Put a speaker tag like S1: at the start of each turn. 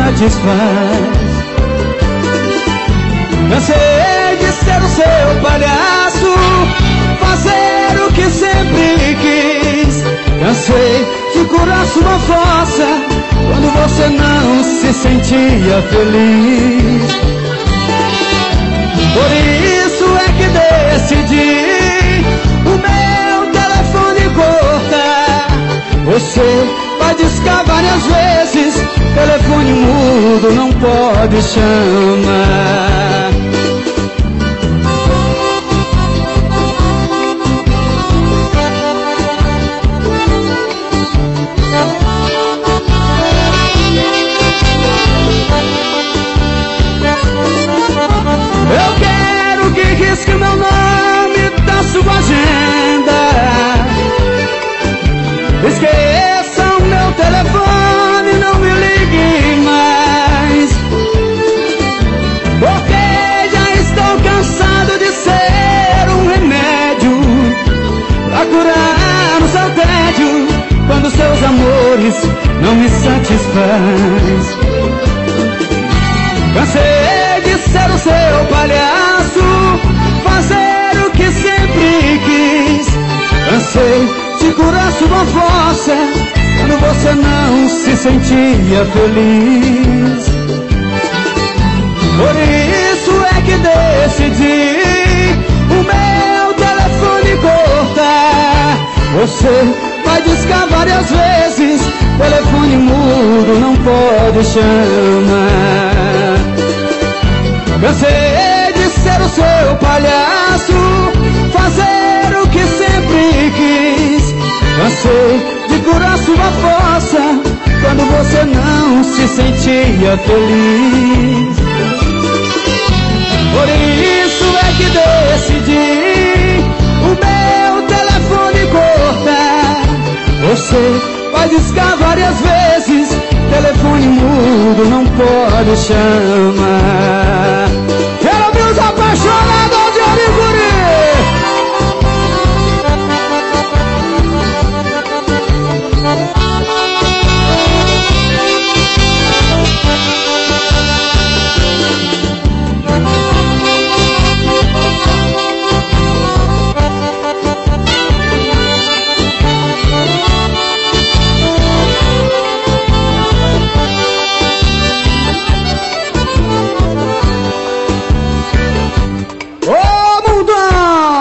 S1: satisfaz. Cansei de ser o seu palhaço, fazer o que sempre quis. Cansei de curar sua fossa quando você não se sentia feliz. Por isso é que decidi o meu telefone cortar. Você vai discar várias vezes, telefone mudo não pode chamar. Eu quero que risque meu nome da sua agenda. Esqueça o meu telefone, não me ligue mais, porque já estou cansado de ser um remédio pra curar o seu tédio quando seus amores não me satisfaz. Cansei de ser o seu palhaço, fazer o que sempre quis. Cansei de curar sua fossa quando você não se sentia feliz. Por isso é que decidi o meu telefone cortar. Você vai discar várias vezes, telefone mudo não pode chamar. Cansei de ser o seu palhaço, fazer o que sempre quis. Cansei de curar sua fossa quando você não se sentia feliz. Por isso é que decidi o meu telefone cortar. Você vai discar várias vezes, telefone mudo não pode chamar.